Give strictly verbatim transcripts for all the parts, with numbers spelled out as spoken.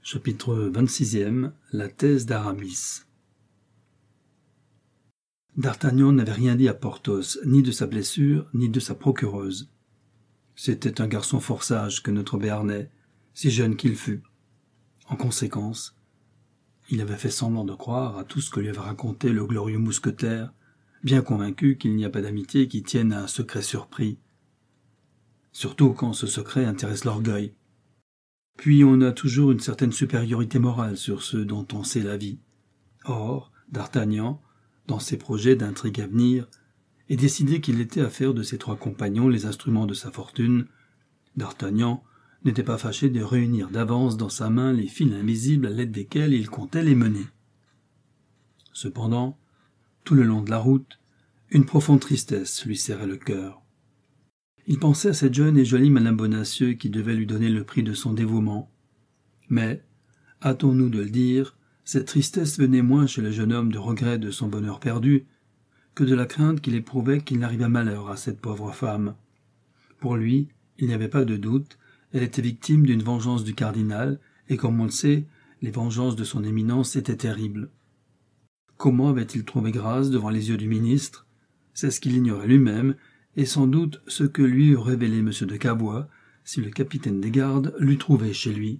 Chapitre vingt-sixième. La thèse d'Aramis. D'Artagnan n'avait rien dit à Porthos, ni de sa blessure, ni de sa procureuse. C'était un garçon fort sage que notre Béarnais, si jeune qu'il fût. En conséquence, il avait fait semblant de croire à tout ce que lui avait raconté le glorieux mousquetaire, bien convaincu qu'il n'y a pas d'amitié qui tienne à un secret surpris, surtout quand ce secret intéresse l'orgueil. Puis on a toujours une certaine supériorité morale sur ceux dont on sait la vie. Or, D'Artagnan, dans ses projets d'intrigue à venir, est décidé qu'il était à faire de ses trois compagnons les instruments de sa fortune. D'Artagnan n'était pas fâché de réunir d'avance dans sa main les fils invisibles à l'aide desquels il comptait les mener. Cependant, tout le long de la route, une profonde tristesse lui serrait le cœur. Il pensait à cette jeune et jolie Madame Bonacieux qui devait lui donner le prix de son dévouement. Mais, hâtons-nous de le dire, cette tristesse venait moins chez le jeune homme de regret de son bonheur perdu que de la crainte qu'il éprouvait qu'il n'arrivât malheur à cette pauvre femme. Pour lui, il n'y avait pas de doute, elle était victime d'une vengeance du cardinal, et comme on le sait, les vengeances de son éminence étaient terribles. Comment avait-il trouvé grâce devant les yeux du ministre? C'est ce qu'il ignorait lui-même, et sans doute ce que lui eût révélé M. de Cavois si le capitaine des gardes l'eût trouvé chez lui.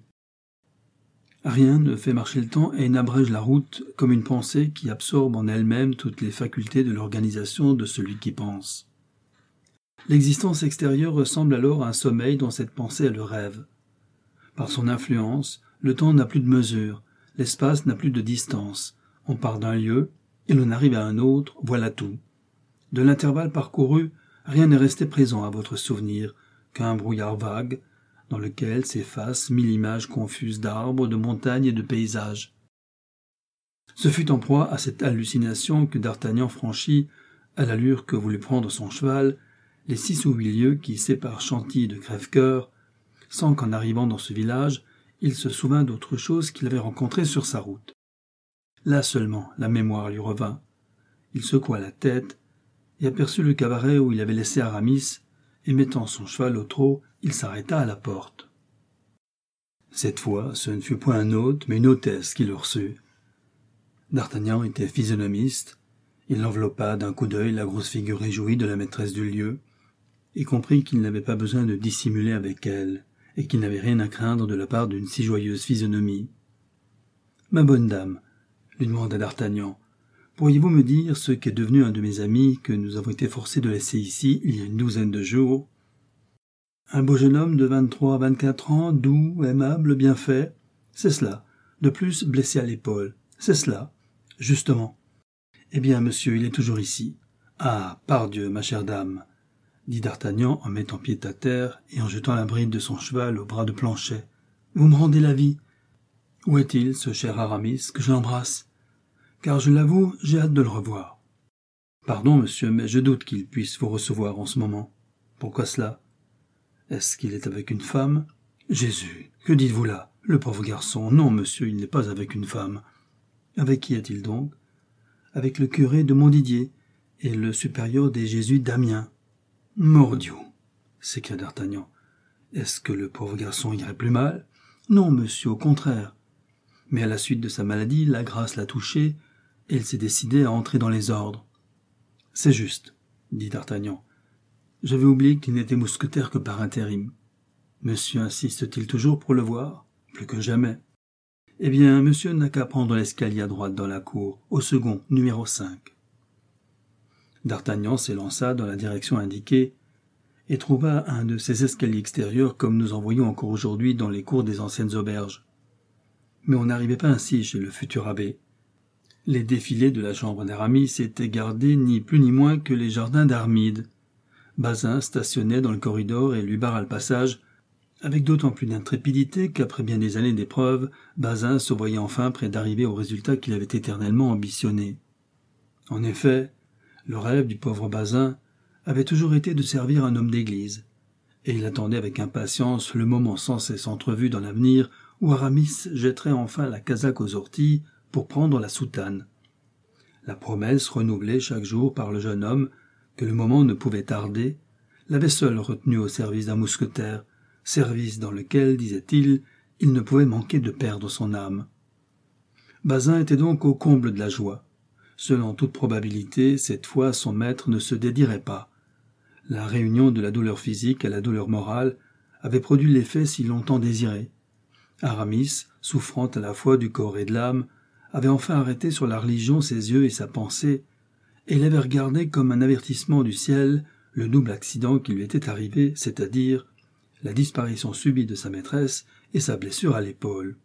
Rien ne fait marcher le temps et n'abrège la route comme une pensée qui absorbe en elle-même toutes les facultés de l'organisation de celui qui pense. L'existence extérieure ressemble alors à un sommeil dont cette pensée est le rêve. Par son influence, le temps n'a plus de mesure, l'espace n'a plus de distance. On part d'un lieu, et l'on arrive à un autre, voilà tout. De l'intervalle parcouru, rien n'est resté présent à votre souvenir qu'un brouillard vague, dans lequel s'effacent mille images confuses d'arbres, de montagnes et de paysages. Ce fut en proie à cette hallucination que D'Artagnan franchit, à l'allure que voulut prendre son cheval, les six ou huit lieues qui séparent Chantilly de Crèvecoeur, sans qu'en arrivant dans ce village, il se souvînt d'autre chose qu'il avait rencontré sur sa route. Là seulement, la mémoire lui revint. Il secoua la tête et aperçut le cabaret où il avait laissé Aramis, et mettant son cheval au trot, il s'arrêta à la porte. Cette fois, ce ne fut point un hôte, mais une hôtesse qui le reçut. D'Artagnan était physionomiste, il enveloppa d'un coup d'œil la grosse figure réjouie de la maîtresse du lieu, et comprit qu'il n'avait pas besoin de dissimuler avec elle, et qu'il n'avait rien à craindre de la part d'une si joyeuse physionomie. « Ma bonne dame, » lui demanda D'Artagnan, « pourriez-vous me dire ce qu'est devenu un de mes amis que nous avons été forcés de laisser ici il y a une douzaine de jours? Un beau jeune homme de vingt-trois à vingt-quatre ans, doux, aimable, bien fait. C'est cela. De plus, blessé à l'épaule. C'est cela. Justement. Eh bien, monsieur, il est toujours ici. Ah, pardieu, ma chère dame, dit D'Artagnan en mettant pied à terre et en jetant la bride de son cheval au bras de Planchet. Vous me rendez la vie. Où est-il, ce cher Aramis, que je l'embrasse? Car je l'avoue, j'ai hâte de le revoir. Pardon, monsieur, mais je doute qu'il puisse vous recevoir en ce moment. Pourquoi cela? Est-ce qu'il est avec une femme? Jésus, que dites-vous là? Le pauvre garçon, non, monsieur, il n'est pas avec une femme. Avec qui est-il donc? Avec le curé de Montdidier et le supérieur des Jésuites d'Amiens. Mordieu, s'écria D'Artagnan. Est-ce que le pauvre garçon irait plus mal? Non, monsieur, au contraire. Mais à la suite de sa maladie, la grâce l'a touché, et il s'est décidé à entrer dans les ordres. C'est juste, dit D'Artagnan. J'avais oublié qu'il n'était mousquetaire que par intérim. Monsieur insiste-t-il toujours pour le voir? Plus que jamais. Eh bien, monsieur n'a qu'à prendre l'escalier à droite dans la cour, au second, numéro cinq. D'Artagnan s'élança dans la direction indiquée et trouva un de ces escaliers extérieurs comme nous en voyons encore aujourd'hui dans les cours des anciennes auberges. Mais on n'arrivait pas ainsi chez le futur abbé. Les défilés de la chambre d'Aramis étaient gardés ni plus ni moins que les jardins d'Armide. Bazin stationnait dans le corridor et lui barra le passage, avec d'autant plus d'intrépidité qu'après bien des années d'épreuves, Bazin se voyait enfin près d'arriver au résultat qu'il avait éternellement ambitionné. En effet, le rêve du pauvre Bazin avait toujours été de servir un homme d'église, et il attendait avec impatience le moment sans cesse entrevu dans l'avenir où Aramis jetterait enfin la casaque aux orties pour prendre la soutane. La promesse renouvelée chaque jour par le jeune homme, que le moment ne pouvait tarder, l'avait seul retenu au service d'un mousquetaire, service dans lequel, disait-il, il ne pouvait manquer de perdre son âme. Bazin était donc au comble de la joie. Selon toute probabilité, cette fois son maître ne se dédirait pas. La réunion de la douleur physique à la douleur morale avait produit l'effet si longtemps désiré. Aramis, souffrant à la fois du corps et de l'âme, avait enfin arrêté sur la religion ses yeux et sa pensée, et il avait regardé comme un avertissement du ciel le double accident qui lui était arrivé, c'est-à-dire la disparition subite de sa maîtresse et sa blessure à l'épaule.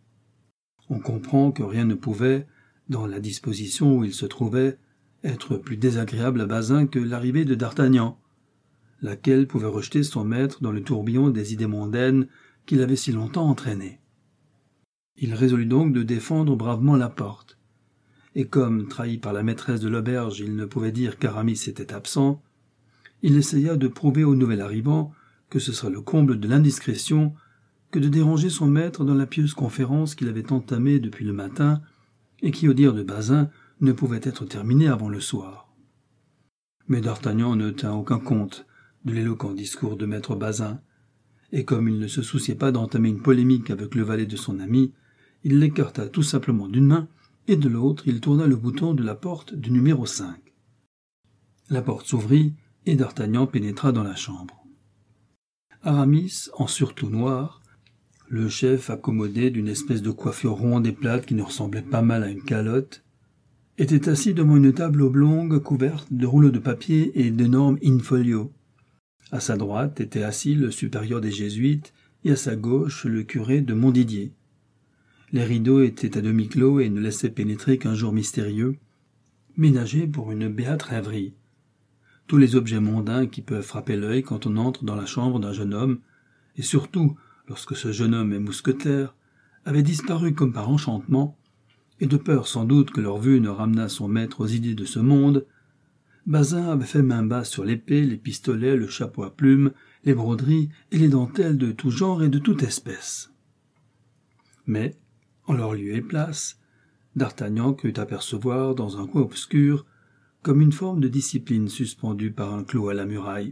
On comprend que rien ne pouvait, dans la disposition où il se trouvait, être plus désagréable à Bazin que l'arrivée de d'Artagnan, laquelle pouvait rejeter son maître dans le tourbillon des idées mondaines qu'il avait si longtemps entraîné. Il résolut donc de défendre bravement la porte, et comme, trahi par la maîtresse de l'auberge, il ne pouvait dire qu'Aramis était absent, il essaya de prouver au nouvel arrivant que ce serait le comble de l'indiscrétion que de déranger son maître dans la pieuse conférence qu'il avait entamée depuis le matin et qui, au dire de Bazin, ne pouvait être terminée avant le soir. Mais d'Artagnan ne tint aucun compte de l'éloquent discours de maître Bazin, et comme il ne se souciait pas d'entamer une polémique avec le valet de son ami, il l'écarta tout simplement d'une main, et de l'autre il tourna le bouton de la porte du numéro cinq. La porte s'ouvrit, et d'Artagnan pénétra dans la chambre. Aramis, en surtout noir, le chef accommodé d'une espèce de coiffure ronde et plate qui ne ressemblait pas mal à une calotte, était assis devant une table oblongue couverte de rouleaux de papier et d'énormes in-folio. À sa droite était assis le supérieur des Jésuites et à sa gauche le curé de Montdidier. Les rideaux étaient à demi clos et ne laissaient pénétrer qu'un jour mystérieux, ménagé pour une béate rêverie. Tous les objets mondains qui peuvent frapper l'œil quand on entre dans la chambre d'un jeune homme, et surtout lorsque ce jeune homme est mousquetaire, avaient disparu comme par enchantement, et de peur sans doute que leur vue ne ramenât son maître aux idées de ce monde, Bazin avait fait main basse sur l'épée, les pistolets, le chapeau à plumes, les broderies et les dentelles de tout genre et de toute espèce. Mais, en leur lieu et place, d'Artagnan crut apercevoir dans un coin obscur comme une forme de discipline suspendue par un clou à la muraille.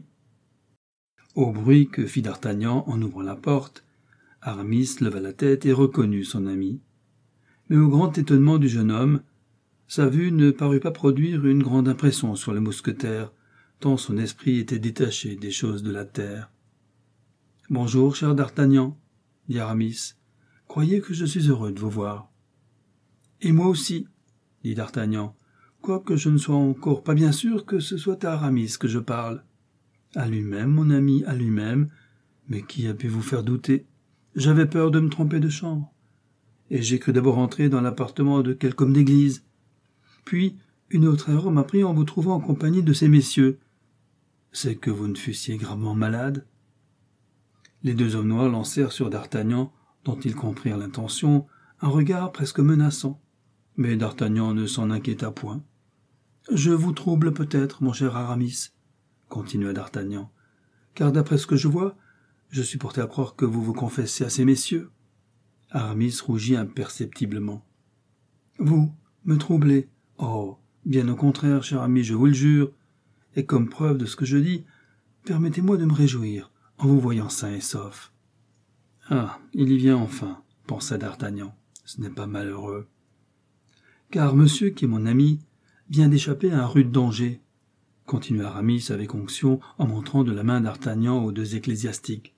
Au bruit que fit d'Artagnan en ouvrant la porte, Aramis leva la tête et reconnut son ami. Mais au grand étonnement du jeune homme, sa vue ne parut pas produire une grande impression sur le mousquetaire, tant son esprit était détaché des choses de la terre. « Bonjour, cher d'Artagnan, » dit Aramis. « Croyez que je suis heureux de vous voir. »« Et moi aussi, » dit d'Artagnan, quoique je ne sois encore pas bien sûr que ce soit à Aramis que je parle. « À lui-même, mon ami, à lui-même. Mais qui a pu vous faire douter? J'avais peur de me tromper de chambre. Et j'ai cru d'abord entrer dans l'appartement de quelque homme d'église. Puis, une autre erreur m'a pris en vous trouvant en compagnie de ces messieurs. C'est que vous ne fussiez gravement malade. » Les deux hommes noirs lancèrent sur d'Artagnan, dont ils comprirent l'intention, un regard presque menaçant. Mais d'Artagnan ne s'en inquiéta point. « Je vous trouble peut-être, mon cher Aramis, » continua d'Artagnan, « car d'après ce que je vois, je suis porté à croire que vous vous confessez à ces messieurs. » Aramis rougit imperceptiblement. « Vous, me troublez. Oh, bien au contraire, cher ami, je vous le jure. Et comme preuve de ce que je dis, permettez-moi de me réjouir en vous voyant sain et sauf. »« Ah, il y vient enfin, » pensa d'Artagnan. « Ce n'est pas malheureux. »« Car monsieur, qui est mon ami, vient d'échapper à un rude danger, » continua Aramis avec onction en montrant de la main d'Artagnan aux deux ecclésiastiques.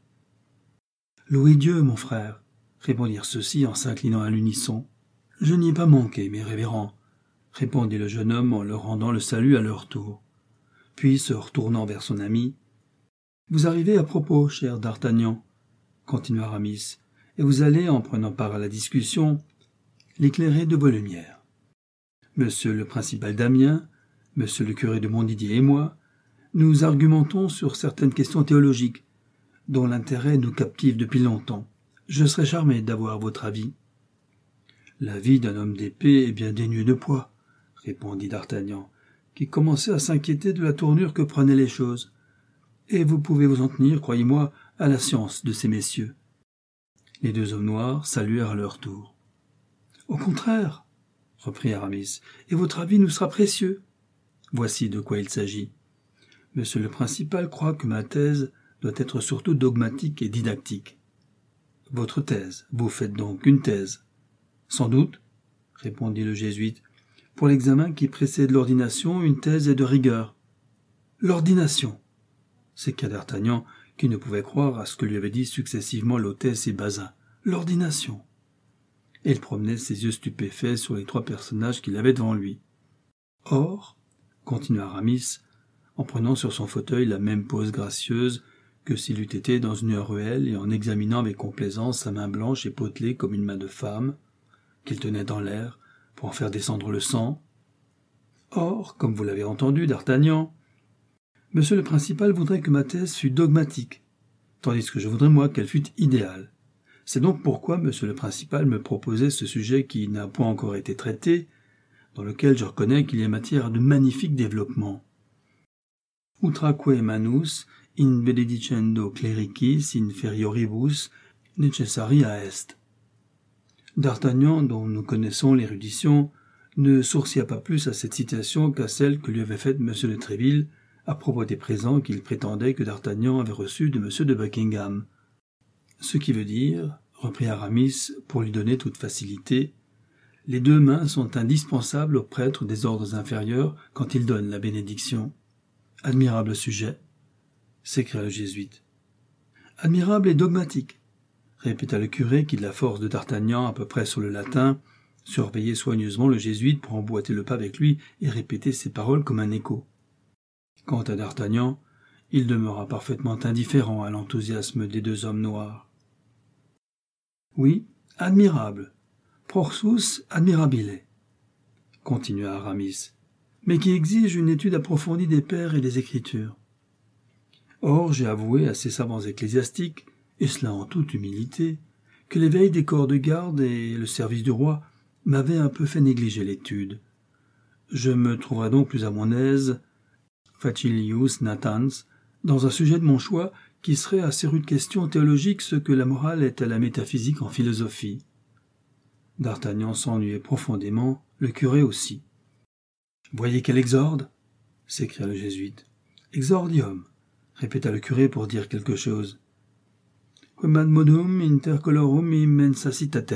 « Louez Dieu, mon frère, » répondirent ceux-ci en s'inclinant à l'unisson. « Je n'y ai pas manqué, mes révérends, » répondit le jeune homme en leur rendant le salut à leur tour. Puis, se retournant vers son ami, « Vous arrivez à propos, cher d'Artagnan, » continua Aramis, « et vous allez, en prenant part à la discussion, l'éclairer de vos lumières. Monsieur le principal d'Amiens, monsieur le curé de Montdidier et moi, nous argumentons sur certaines questions théologiques, dont l'intérêt nous captive depuis longtemps. Je serais charmé d'avoir votre avis. »« L'avis d'un homme d'épée est bien dénué de poids, » répondit d'Artagnan, qui commençait à s'inquiéter de la tournure que prenaient les choses. « Et vous pouvez vous en tenir, croyez-moi, à la science de ces messieurs. » Les deux hommes noirs saluèrent à leur tour. « Au contraire, » reprit Aramis, « et votre avis nous sera précieux. Voici de quoi il s'agit. Monsieur le principal croit que ma thèse doit être surtout dogmatique et didactique. votre thèse. Vous faites donc une thèse. Sans doute, répondit le jésuite. Pour l'examen qui précède l'ordination, une thèse est de rigueur. L'ordination, s'écria d'Artagnan, qui ne pouvait croire à ce que lui avaient dit successivement l'hôtesse et Bazin. L'ordination. Et il promenait ses yeux stupéfaits sur les trois personnages qu'il avait devant lui. Or, continua Aramis, en prenant sur son fauteuil la même pose gracieuse que s'il eût été dans une ruelle et en examinant avec complaisance sa main blanche et potelée comme une main de femme, qu'il tenait dans l'air pour en faire descendre le sang. Or, comme vous l'avez entendu, d'Artagnan, monsieur le principal voudrait que ma thèse fût dogmatique, tandis que je voudrais, moi, qu'elle fût idéale. C'est donc pourquoi monsieur le principal me proposait ce sujet qui n'a point encore été traité, dans lequel je reconnais qu'il y a matière de magnifique développement. Utraque manus in benedicendo clericis inferioribus necessaria est. D'Artagnan, dont nous connaissons l'érudition, ne sourcia pas plus à cette citation qu'à celle que lui avait faite monsieur de Tréville à propos des présents qu'il prétendait que d'Artagnan avait reçus de monsieur de Buckingham. Ce qui veut dire, reprit Aramis pour lui donner toute facilité, les deux mains sont indispensables aux prêtres des ordres inférieurs quand ils donnent la bénédiction. Admirable sujet, s'écria le jésuite. Admirable et dogmatique, répéta le curé qui, de la force de d'Artagnan à peu près sur le latin, surveillait soigneusement le jésuite pour emboîter le pas avec lui et répéter ses paroles comme un écho. Quant à d'Artagnan, il demeura parfaitement indifférent à l'enthousiasme des deux hommes noirs. Oui, admirable, prorsus admirabile, continua Aramis, mais qui exige une étude approfondie des pères et des Écritures. Or, j'ai avoué à ces savants ecclésiastiques, et cela en toute humilité, que l'éveil des corps de garde et le service du roi m'avaient un peu fait négliger l'étude. Je me trouverai donc plus à mon aise, facilius natans, dans un sujet de mon choix qui serait à ces rudes questions théologiques ce que la morale est à la métaphysique en philosophie. D'Artagnan s'ennuyait profondément, le curé aussi. « Voyez quel exorde » s'écria le jésuite. « Exordium » répéta le curé pour dire quelque chose. « Quemadmodum intercolorum immensa citatem »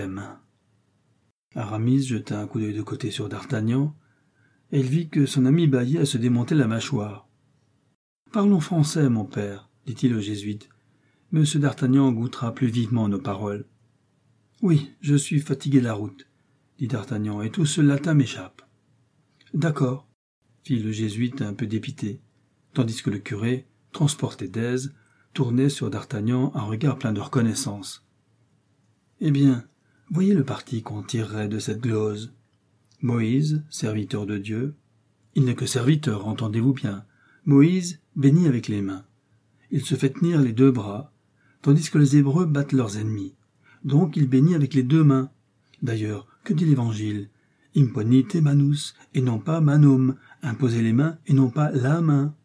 Aramis jeta un coup d'œil de côté sur d'Artagnan, et il vit que son ami bâillait à se démonter la mâchoire. « Parlons français, mon père, dit-il au jésuite. Monsieur d'Artagnan goûtera plus vivement nos paroles. « Oui, je suis fatigué de la route, dit d'Artagnan, et tout ce latin m'échappe. »« D'accord, fit le jésuite un peu dépité, tandis que le curé, transporté d'aise, tournait sur d'Artagnan un regard plein de reconnaissance. « Eh bien, voyez le parti qu'on tirerait de cette glose. Moïse, serviteur de Dieu, il n'est que serviteur, entendez-vous bien. Moïse bénit avec les mains. Il se fait tenir les deux bras, tandis que les Hébreux battent leurs ennemis. Donc il bénit avec les deux mains. D'ailleurs, que dit l'Évangile? Imponite manus, et non pas manum, imposez les mains, et non pas la main.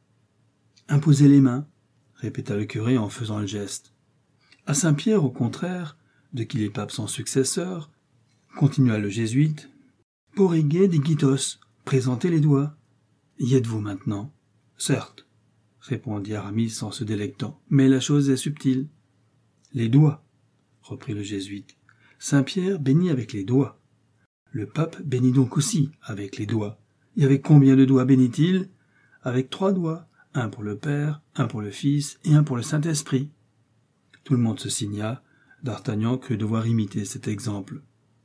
Imposez les mains, répéta le curé en faisant le geste. À Saint-Pierre, au contraire, de qui les papes sont successeurs, continua le jésuite, porrige digitos, présentez les doigts. Y êtes-vous maintenant? Certes, répondit Aramis en se délectant, mais la chose est subtile. Les doigts, reprit le jésuite. Saint-Pierre bénit avec les doigts. Le pape bénit donc aussi avec les doigts. Et avec combien de doigts bénit-il? Avec trois doigts, un pour le Père, un pour le Fils et un pour le Saint-Esprit. Tout le monde se signa. D'Artagnan crut devoir imiter cet exemple.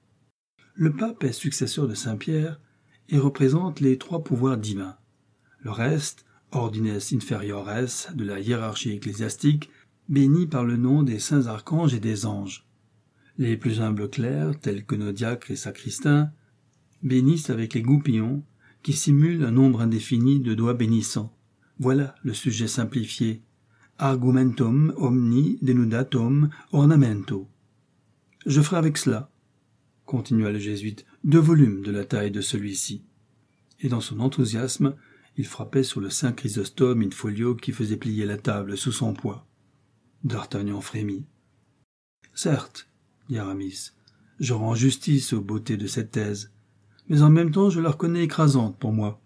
Le pape est successeur de Saint-Pierre et représente les trois pouvoirs divins. Le reste, ordines inferiores de la hiérarchie ecclésiastique, béni par le nom des saints archanges et des anges. Les plus humbles clercs, tels que nos diacres et sacristains, bénissent avec les goupillons, qui simulent un nombre indéfini de doigts bénissants. Voilà le sujet simplifié. Argumentum omni denudatum ornamento. Je ferai avec cela, continua le jésuite, deux volumes de la taille de celui-ci. Et dans son enthousiasme, il frappait sur le saint Chrysostome in folio qui faisait plier la table sous son poids. D'Artagnan frémit. Certes, dit Aramis, je rends justice aux beautés de cette thèse, mais en même temps je la reconnais écrasante pour moi.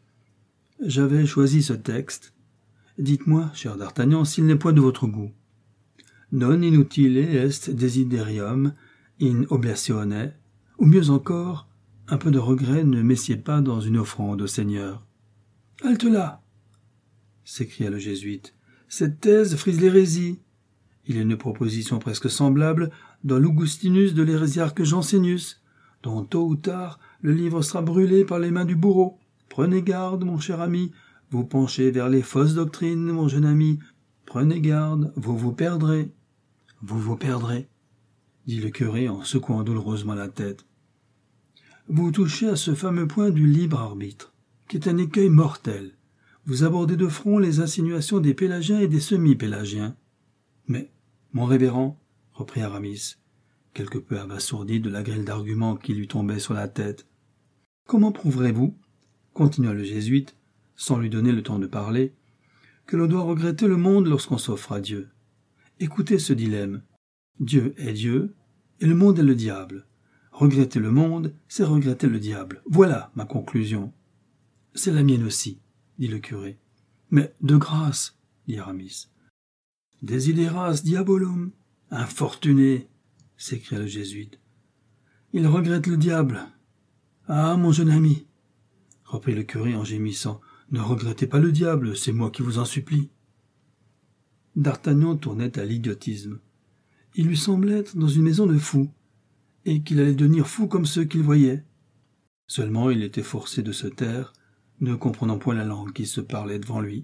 J'avais choisi ce texte. Dites-moi, cher d'Artagnan, s'il n'est point de votre goût. non inutile est desiderium in oblatione, ou mieux encore, un peu de regret ne messied pas dans une offrande au Seigneur. « Halte là !» s'écria le jésuite. « Cette thèse frise l'hérésie. Il y a une proposition presque semblable dans l'Augustinus de l'hérésiarque Jansénius, dont tôt ou tard le livre sera brûlé par les mains du bourreau. Prenez garde, mon cher ami, vous penchez vers les fausses doctrines, mon jeune ami. Prenez garde, vous vous perdrez. »« Vous vous perdrez, » dit le curé en secouant douloureusement la tête. « Vous touchez à ce fameux point du libre arbitre, qui est un écueil mortel. Vous abordez de front les insinuations des pélagiens et des semi-pélagiens. Mais, mon révérend, reprit Aramis, quelque peu abasourdi de la grêle d'arguments qui lui tombait sur la tête, comment prouverez-vous, continua le jésuite, sans lui donner le temps de parler, que l'on doit regretter le monde lorsqu'on s'offre à Dieu? Écoutez ce dilemme. Dieu est Dieu, et le monde est le diable. Regretter le monde, c'est regretter le diable. Voilà ma conclusion. C'est la mienne aussi, dit le curé. Mais de grâce, dit Aramis. Desideras diabolum, infortuné, s'écria le jésuite. Il regrette le diable. Ah, mon jeune ami, reprit le curé en gémissant, ne regrettez pas le diable, c'est moi qui vous en supplie. D'Artagnan tournait à l'idiotisme. Il lui semblait être dans une maison de fous, et qu'il allait devenir fou comme ceux qu'il voyait. Seulement il était forcé de se taire, ne comprenant point la langue qui se parlait devant lui.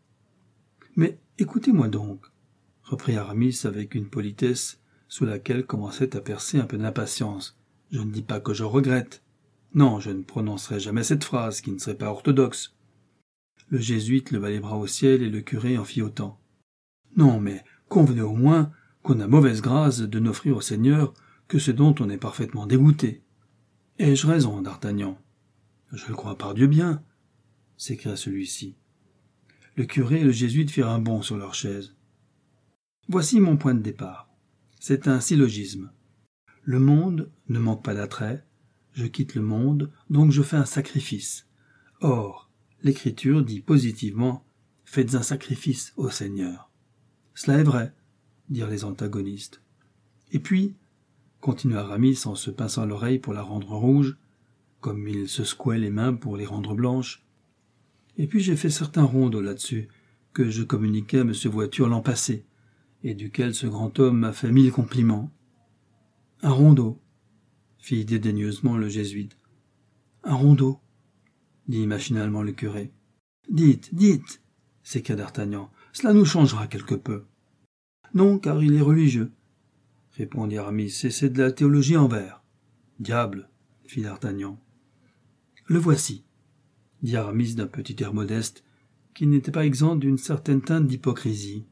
« Mais écoutez-moi donc, » reprit Aramis avec une politesse sous laquelle commençait à percer un peu d'impatience. « Je ne dis pas que je regrette. Non, je ne prononcerai jamais cette phrase qui ne serait pas orthodoxe. » Le jésuite leva les bras au ciel et le curé en fit autant. « Non, mais convenez au moins qu'on a mauvaise grâce de n'offrir au Seigneur que ce dont on est parfaitement dégoûté. Ai-je raison, D'Artagnan ? » « Je le crois par Dieu bien, » s'écria celui-ci. Le curé et le jésuite firent un bond sur leur chaise. « Voici mon point de départ. C'est un syllogisme. Le monde ne manque pas d'attrait, je quitte le monde, donc je fais un sacrifice. Or, l'Écriture dit positivement « Faites un sacrifice au Seigneur ». Cela est vrai, dirent les antagonistes. Et puis, continua Aramis en se pinçant l'oreille pour la rendre rouge, comme il se secouait les mains pour les rendre blanches. Et puis j'ai fait certains rondeaux là-dessus, que je communiquai à M. Voiture l'an passé, et duquel ce grand homme m'a fait mille compliments. Un rondeau, fit dédaigneusement le jésuite. Un rondeau, dit machinalement le curé. Dites, dites, s'écria d'Artagnan, cela nous changera quelque peu. Non, car il est religieux, répondit Aramis, et c'est de la théologie en vers. Diable, fit d'Artagnan. Le voici, dit Aramis d'un petit air modeste, qui n'était pas exempt d'une certaine teinte d'hypocrisie.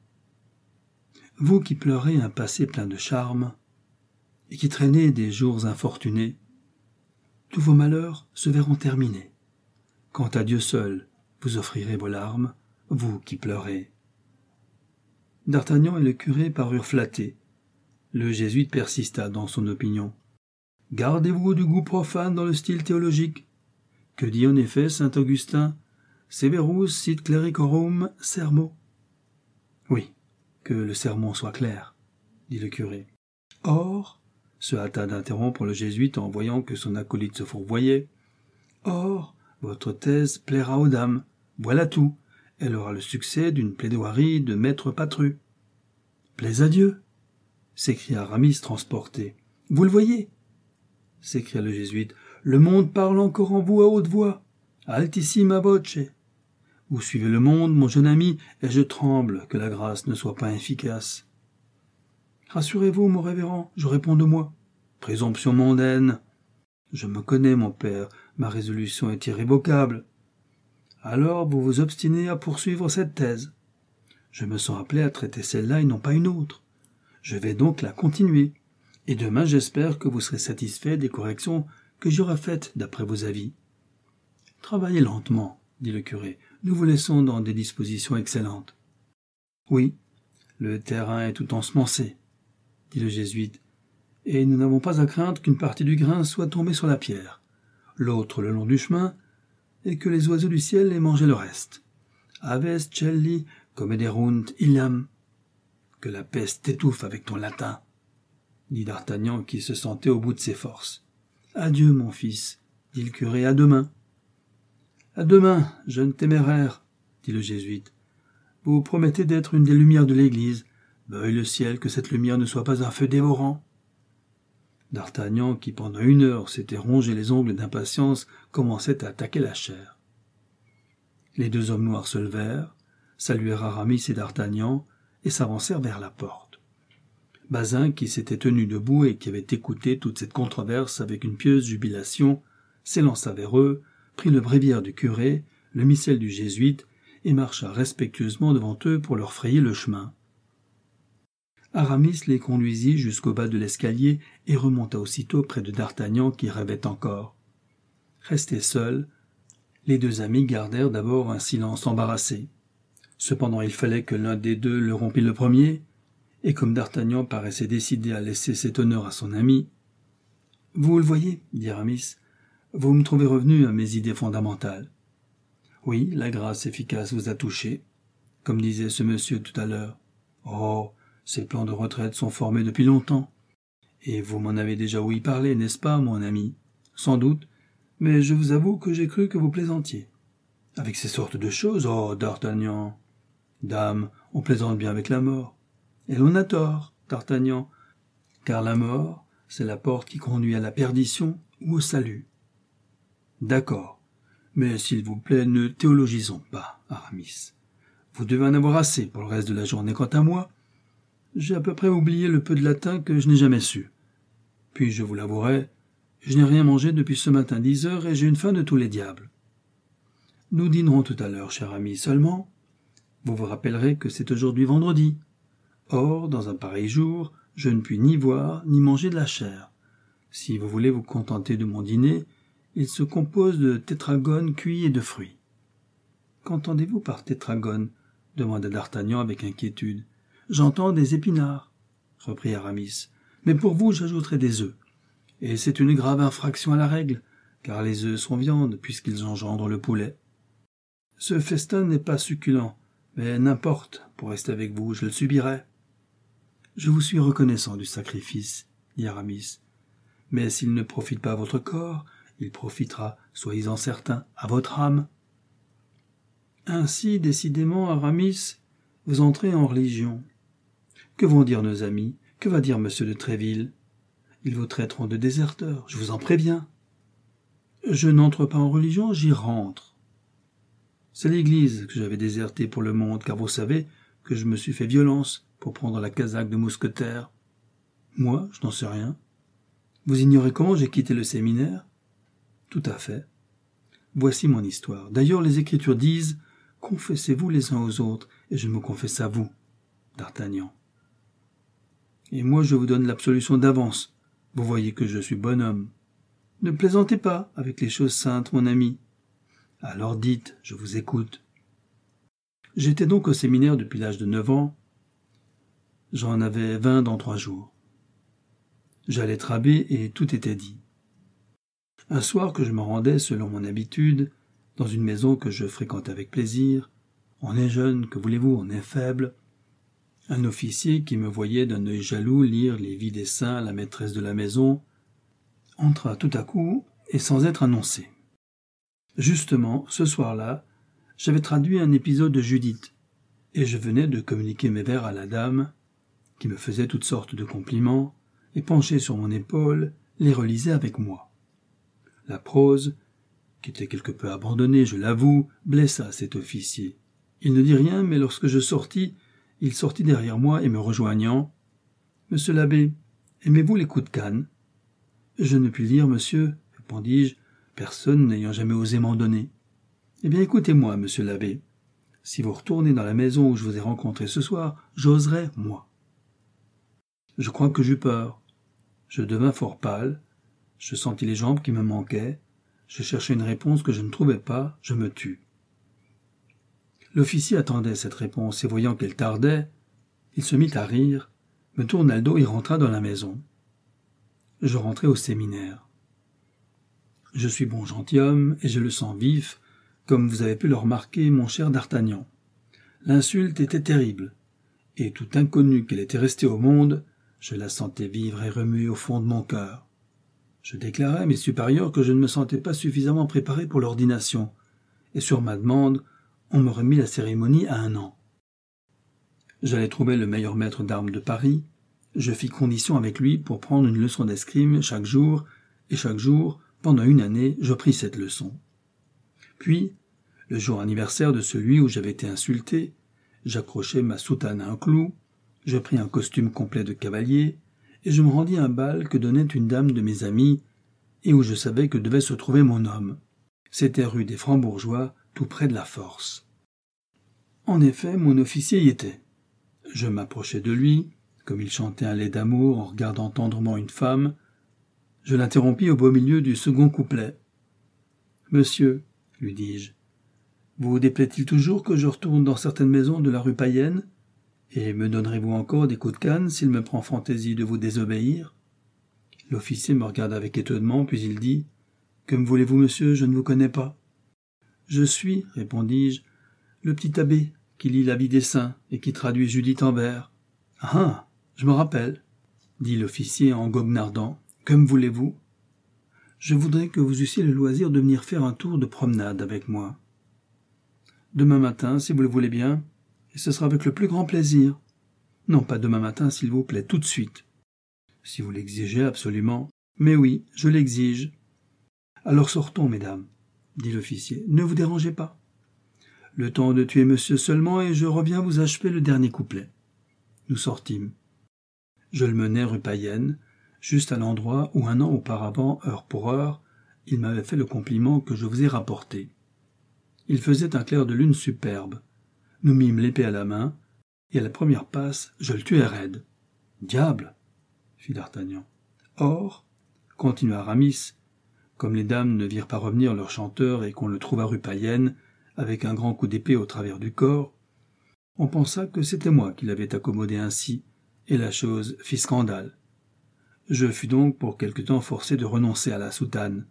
Vous qui pleurez un passé plein de charme, et qui traînez des jours infortunés, tous vos malheurs se verront terminés. Quant à Dieu seul, vous offrirez vos larmes, vous qui pleurez. D'Artagnan et le curé parurent flattés. Le jésuite persista dans son opinion. Gardez-vous du goût profane dans le style théologique. Que dit en effet saint Augustin? Severus sit clericorum sermo. Oui, que le sermon soit clair, dit le curé. Or, se hâta d'interrompre le jésuite en voyant que son acolyte se fourvoyait. Or, votre thèse plaira aux dames. Voilà tout. Elle aura le succès d'une plaidoirie de maître Patru. Plaise à Dieu, s'écria Aramis transporté. Vous le voyez, s'écria le jésuite. Le monde parle encore en vous à haute voix. Altissima voce. Vous suivez le monde, mon jeune ami, et je tremble que la grâce ne soit pas efficace. Rassurez-vous, mon révérend, je réponds de moi. Présomption mondaine. Je me connais, mon père, ma résolution est irrévocable. Alors vous vous obstinez à poursuivre cette thèse. Je me sens appelé à traiter celle-là et non pas une autre. Je vais donc la continuer, et demain j'espère que vous serez satisfait des corrections que j'aurai faites d'après vos avis. Travaillez lentement, dit le curé, nous vous laissons dans des dispositions excellentes. Oui, le terrain est tout ensemencé, dit le jésuite, et nous n'avons pas à craindre qu'une partie du grain soit tombée sur la pierre, l'autre le long du chemin, et que les oiseaux du ciel aient mangé le reste. Aves celli comederunt illam. Que la peste t'étouffe avec ton latin, dit d'Artagnan qui se sentait au bout de ses forces. Adieu, mon fils, dit le curé, à demain. À demain, jeune téméraire, dit le jésuite. Vous promettez d'être une des lumières de l'église. Veuille le ciel que cette lumière ne soit pas un feu dévorant. D'Artagnan, qui pendant une heure s'était rongé les ongles d'impatience, commençait à attaquer la chair. Les deux hommes noirs se levèrent, saluèrent Aramis et d'Artagnan, et s'avancèrent vers la porte. Bazin, qui s'était tenu debout et qui avait écouté toute cette controverse avec une pieuse jubilation, s'élança vers eux, prit le bréviaire du curé, le missel du jésuite, et marcha respectueusement devant eux pour leur frayer le chemin. Aramis les conduisit jusqu'au bas de l'escalier et remonta aussitôt près de d'Artagnan qui rêvait encore. Restés seuls, les deux amis gardèrent d'abord un silence embarrassé. Cependant il fallait que l'un des deux le rompît le premier, et comme d'Artagnan paraissait décidé à laisser cet honneur à son ami, « Vous le voyez, dit Aramis, vous me trouvez revenu à mes idées fondamentales. Oui, la grâce efficace vous a touché, comme disait ce monsieur tout à l'heure. Oh, ces plans de retraite sont formés depuis longtemps. Et vous m'en avez déjà ouï parler, n'est-ce pas, mon ami? Sans doute, mais je vous avoue que j'ai cru que vous plaisantiez. Avec ces sortes de choses, oh, d'Artagnan. Dame, on plaisante bien avec la mort. Et l'on a tort, d'Artagnan, car la mort, c'est la porte qui conduit à la perdition ou au salut. D'accord, mais s'il vous plaît, ne théologisons pas, Aramis. Vous devez en avoir assez pour le reste de la journée. Quant à moi, j'ai à peu près oublié le peu de latin que je n'ai jamais su. Puis, je vous l'avouerai, je n'ai rien mangé depuis ce matin dix heures et j'ai une faim de tous les diables. Nous dînerons tout à l'heure, cher ami, seulement, vous vous rappellerez que c'est aujourd'hui vendredi. Or, dans un pareil jour, je ne puis ni voir ni manger de la chair. Si vous voulez vous contenter de mon dîner, il se compose de tétragones cuits et de fruits. Qu'entendez-vous par tétragones? Demanda d'Artagnan avec inquiétude. J'entends des épinards, reprit Aramis. Mais pour vous, j'ajouterai des œufs. Et c'est une grave infraction à la règle, car les œufs sont viande, puisqu'ils engendrent le poulet. Ce festin n'est pas succulent, mais n'importe, pour rester avec vous, je le subirai. Je vous suis reconnaissant du sacrifice, dit Aramis. Mais s'il ne profite pas à votre corps, il profitera, soyez-en certains, à votre âme. Ainsi, décidément, Aramis, vous entrez en religion. Que vont dire nos amis? Que va dire monsieur de Tréville? Ils vous traiteront de déserteur, je vous en préviens. Je n'entre pas en religion, j'y rentre. C'est l'Église que j'avais désertée pour le monde, car vous savez que je me suis fait violence pour prendre la casaque de mousquetaire. Moi, je n'en sais rien. Vous ignorez comment j'ai quitté le séminaire? Tout à fait. Voici mon histoire. D'ailleurs, les Écritures disent « Confessez-vous les uns aux autres, et je me confesse à vous, d'Artagnan. » Et moi, je vous donne l'absolution d'avance. Vous voyez que je suis bonhomme. Ne plaisantez pas avec les choses saintes, mon ami. Alors dites, je vous écoute. J'étais donc au séminaire depuis l'âge de neuf ans. J'en avais vingt dans trois jours. J'allais être abbé et tout était dit. Un soir que je me rendais, selon mon habitude, dans une maison que je fréquente avec plaisir, on est jeune, que voulez-vous, on est faible, un officier qui me voyait d'un œil jaloux lire les vies des saints à la maîtresse de la maison entra tout à coup et sans être annoncé. Justement, ce soir-là, j'avais traduit un épisode de Judith, et je venais de communiquer mes vers à la dame, qui me faisait toutes sortes de compliments, et penchée sur mon épaule, les relisait avec moi. La prose, qui était quelque peu abandonnée, je l'avoue, blessa cet officier. Il ne dit rien, mais lorsque je sortis, il sortit derrière moi et me rejoignant. « Monsieur l'abbé, aimez-vous les coups de canne ?»« Je ne puis le dire, monsieur, répondis-je, personne n'ayant jamais osé m'en donner. »« Eh bien, écoutez-moi, monsieur l'abbé. Si vous retournez dans la maison où je vous ai rencontré ce soir, j'oserai, moi. » Je crois que j'eus peur. Je devins fort pâle. Je sentis les jambes qui me manquaient. Je cherchais une réponse que je ne trouvais pas. Je me tus. L'officier attendait cette réponse et voyant qu'elle tardait, il se mit à rire, me tourna le dos et rentra dans la maison. Je rentrai au séminaire. Je suis bon gentilhomme et je le sens vif, comme vous avez pu le remarquer, mon cher d'Artagnan. L'insulte était terrible, et tout inconnue qu'elle était restée au monde, je la sentais vivre et remuer au fond de mon cœur. Je déclarai à mes supérieurs que je ne me sentais pas suffisamment préparé pour l'ordination, et sur ma demande, on me remit la cérémonie à un an. J'allais trouver le meilleur maître d'armes de Paris, je fis condition avec lui pour prendre une leçon d'escrime chaque jour, et chaque jour, pendant une année, je pris cette leçon. Puis, le jour anniversaire de celui où j'avais été insulté, j'accrochai ma soutane à un clou, je pris un costume complet de cavalier, et je me rendis à un bal que donnait une dame de mes amis, et où je savais que devait se trouver mon homme. C'était rue des Francs-Bourgeois, tout près de la Force. En effet, mon officier y était. Je m'approchai de lui, comme il chantait un lait d'amour en regardant tendrement une femme. Je l'interrompis au beau milieu du second couplet. « Monsieur, lui dis-je, vous déplaît-il toujours que je retourne dans certaines maisons de la rue Payenne, et me donnerez-vous encore des coups de canne s'il me prend fantaisie de vous désobéir ?» L'officier me regarda avec étonnement, puis il dit « Que me voulez-vous, monsieur, je ne vous connais pas. »« Je suis, répondis-je, le petit abbé qui lit la vie des saints et qui traduit Judith en vers. »« Ah, je me rappelle, » dit l'officier en goguenardant. « Que me voulez-vous ? » ?»« Je voudrais que vous eussiez le loisir de venir faire un tour de promenade avec moi. »« Demain matin, si vous le voulez bien, et ce sera avec le plus grand plaisir. »« Non, pas demain matin, s'il vous plaît, tout de suite. »« Si vous l'exigez absolument. »« Mais oui, je l'exige. »« Alors sortons, mesdames, » dit l'officier. « Ne vous dérangez pas. Le temps de tuer monsieur seulement, et je reviens vous achever le dernier couplet. » Nous sortîmes. Je le menai rue Payenne, juste à l'endroit où un an auparavant, heure pour heure, il m'avait fait le compliment que je vous ai rapporté. Il faisait un clair de lune superbe. Nous mîmes l'épée à la main, et à la première passe, je le tuai raide. « Diable !» fit d'Artagnan. « Or, continua Aramis, comme les dames ne virent pas revenir leur chanteur et qu'on le trouva rue Payenne, avec un grand coup d'épée au travers du corps, on pensa que c'était moi qui l'avais accommodé ainsi, et la chose fit scandale. Je fus donc pour quelque temps forcé de renoncer à la soutane.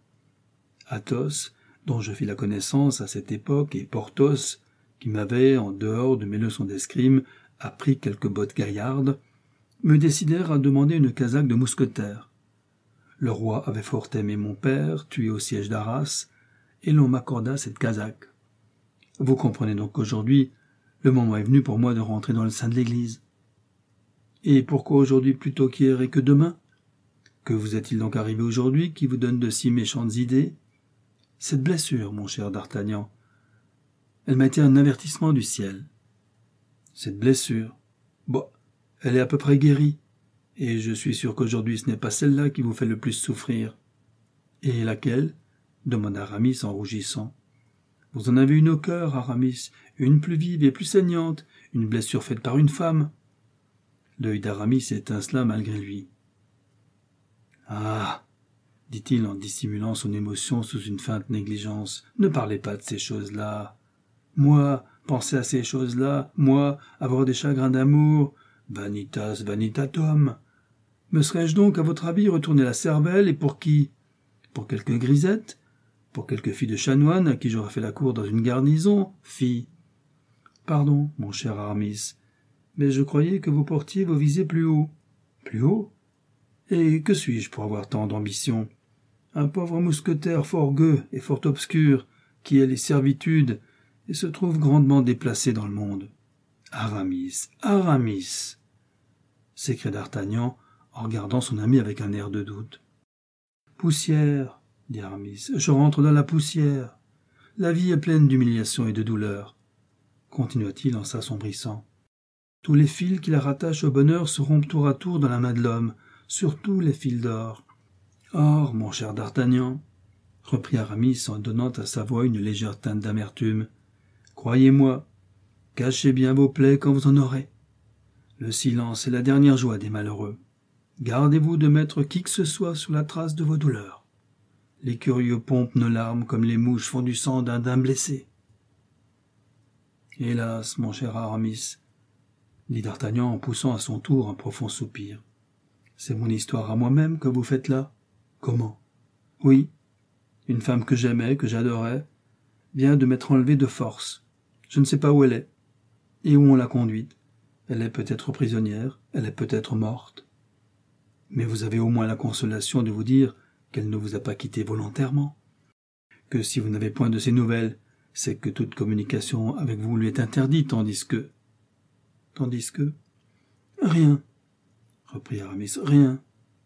Athos, dont je fis la connaissance à cette époque, et Porthos, qui m'avait, en dehors de mes leçons d'escrime, appris quelques bottes gaillardes, me décidèrent à demander une casaque de mousquetaire. Le roi avait fort aimé mon père, tué au siège d'Arras, et l'on m'accorda cette casaque. Vous comprenez donc qu'aujourd'hui, le moment est venu pour moi de rentrer dans le sein de l'Église. Et pourquoi aujourd'hui plutôt qu'hier et que demain? Que vous est-il donc arrivé aujourd'hui qui vous donne de si méchantes idées? Cette blessure, mon cher d'Artagnan, elle m'a été un avertissement du ciel. Cette blessure, bon, elle est à peu près guérie, et je suis sûr qu'aujourd'hui ce n'est pas celle-là qui vous fait le plus souffrir. Et laquelle? Demanda Aramis en rougissant. Vous en avez une au cœur, Aramis, une plus vive et plus saignante, une blessure faite par une femme. L'œil d'Aramis étincela malgré lui. Ah, dit-il en dissimulant son émotion sous une feinte négligence, ne parlez pas de ces choses-là. Moi, penser à ces choses-là, moi, avoir des chagrins d'amour, vanitas vanitatum. Me serais-je donc, à votre avis, retourné la cervelle, et pour qui? Pour quelques grisettes? Pour quelques filles de chanoine à qui j'aurais fait la cour dans une garnison? Filles. Pardon, mon cher Aramis, mais je croyais que vous portiez vos visées plus haut. Plus haut? Et que suis-je pour avoir tant d'ambition? Un pauvre mousquetaire fort gueux et fort obscur, qui a les servitudes et se trouve grandement déplacé dans le monde. Aramis, Aramis, s'écria d'Artagnan en regardant son ami avec un air de doute. Poussière, dit Aramis, je rentre dans la poussière. La vie est pleine d'humiliation et de douleur, continua-t-il en s'assombrissant. Tous les fils qui la rattachent au bonheur se rompent tour à tour dans la main de l'homme, surtout les fils d'or. Or, mon cher d'Artagnan, reprit Aramis en donnant à sa voix une légère teinte d'amertume, croyez-moi, cachez bien vos plaies quand vous en aurez. Le silence est la dernière joie des malheureux. Gardez-vous de mettre qui que ce soit sur la trace de vos douleurs. Les curieux pompent nos larmes comme les mouches font du sang d'un daim blessé. Hélas, mon cher Aramis, dit d'Artagnan en poussant à son tour un profond soupir. C'est mon histoire à moi-même que vous faites là? Comment? Oui, une femme que j'aimais, que j'adorais, vient de m'être enlevée de force. Je ne sais pas où elle est, et où on l'a conduite. Elle est peut-être prisonnière, elle est peut-être morte. Mais vous avez au moins la consolation de vous dire qu'elle ne vous a pas quitté volontairement. Que si vous n'avez point de ses nouvelles, c'est que toute communication avec vous lui est interdite, tandis que... Tandis que... Rien, reprit Aramis, rien.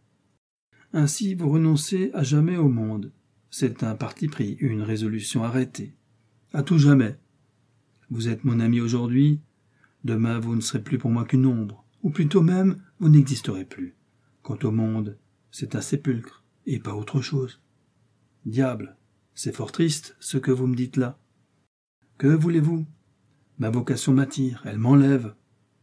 Ainsi vous renoncez à jamais au monde. C'est un parti pris, une résolution arrêtée. À tout jamais. Vous êtes mon ami aujourd'hui, demain vous ne serez plus pour moi qu'une ombre, ou plutôt même, vous n'existerez plus. Quant au monde, c'est un sépulcre, et pas autre chose. Diable, c'est fort triste, ce que vous me dites là. Que voulez-vous? Ma vocation m'attire, elle m'enlève.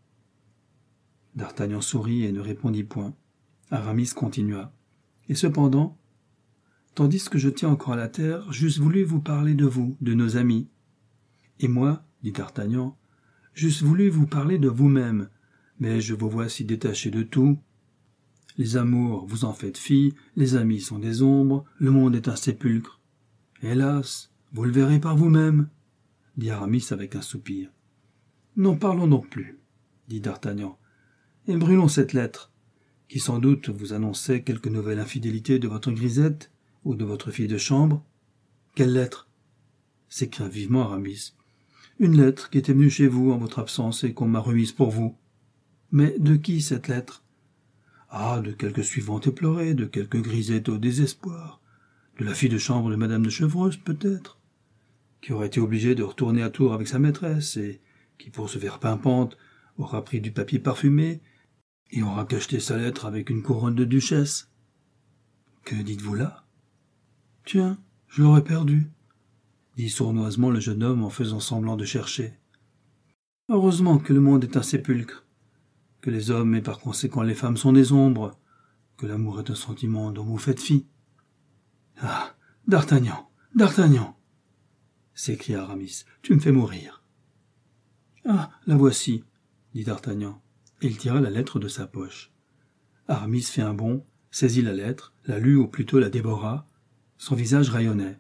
D'Artagnan sourit et ne répondit point. Aramis continua. Et cependant, tandis que je tiens encore à la terre, j'eusse voulu vous parler de vous, de nos amis. Et moi, dit D'Artagnan, j'eusse voulu vous parler de vous-même, mais je vous vois si détaché de tout. Les amours, vous en faites fi, les amis sont des ombres, le monde est un sépulcre. Hélas, vous le verrez par vous-même, dit Aramis avec un soupir. N'en parlons donc plus, dit D'Artagnan, et brûlons cette lettre, qui sans doute vous annonçait quelque nouvelle infidélité de votre grisette ou de votre fille de chambre. Quelle lettre? S'écria vivement Aramis. Une lettre qui était venue chez vous en votre absence et qu'on m'a remise pour vous. Mais de qui cette lettre? Ah, de quelque suivante éplorée, de quelque grisette au désespoir, de la fille de chambre de madame de Chevreuse, peut-être, qui aurait été obligée de retourner à Tours avec sa maîtresse, et qui, pour se faire pimpante, aura pris du papier parfumé, et aura cacheté sa lettre avec une couronne de duchesse. Que dites-vous là? Tiens, je l'aurais perdu, dit sournoisement le jeune homme en faisant semblant de chercher. Heureusement que le monde est un sépulcre, que les hommes et par conséquent les femmes sont des ombres, que l'amour est un sentiment dont vous faites fi. Ah, D'Artagnan, D'Artagnan, s'écria Aramis, tu me fais mourir. Ah, la voici, dit D'Artagnan, et il tira la lettre de sa poche. Aramis fit un bond, saisit la lettre, la lut ou plutôt la dévora. Son visage rayonnait.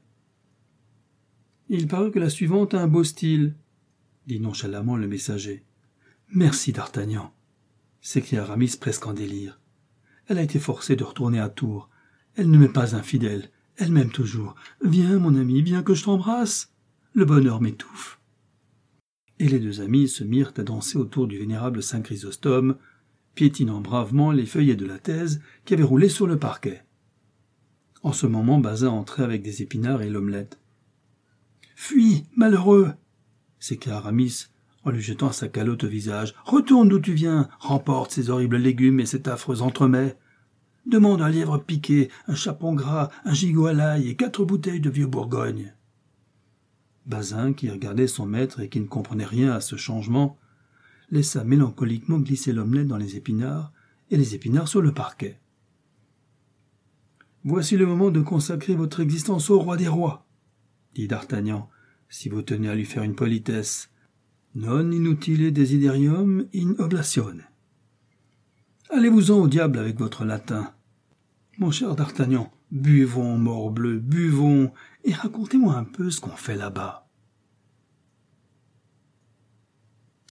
Il paraît que la suivante a un beau style, dit nonchalamment le messager. Merci, D'Artagnan, s'écria Aramis presque en délire. Elle a été forcée de retourner à Tours. Elle ne m'est pas infidèle, elle m'aime toujours. Viens, mon ami, viens que je t'embrasse. Le bonheur m'étouffe. Et les deux amis se mirent à danser autour du vénérable saint Chrysostome, piétinant bravement les feuillets de la thèse qui avaient roulé sur le parquet. En ce moment, Bazin entrait avec des épinards et l'omelette. « Fuis, malheureux !» s'écria Aramis en lui jetant sa calotte au visage. « Retourne d'où tu viens, remporte ces horribles légumes et cet affreux entremets. Demande un lièvre piqué, un chapon gras, un gigot à l'ail et quatre bouteilles de vieux Bourgogne. » Bazin, qui regardait son maître et qui ne comprenait rien à ce changement, laissa mélancoliquement glisser l'omelette dans les épinards et les épinards sur le parquet. « Voici le moment de consacrer votre existence au roi des rois, dit D'Artagnan, si vous tenez à lui faire une politesse. Non inutile desiderium in oblatione. Allez-vous-en au diable avec votre latin. Mon cher D'Artagnan, buvons, morbleu, buvons, et racontez-moi un peu ce qu'on fait là-bas.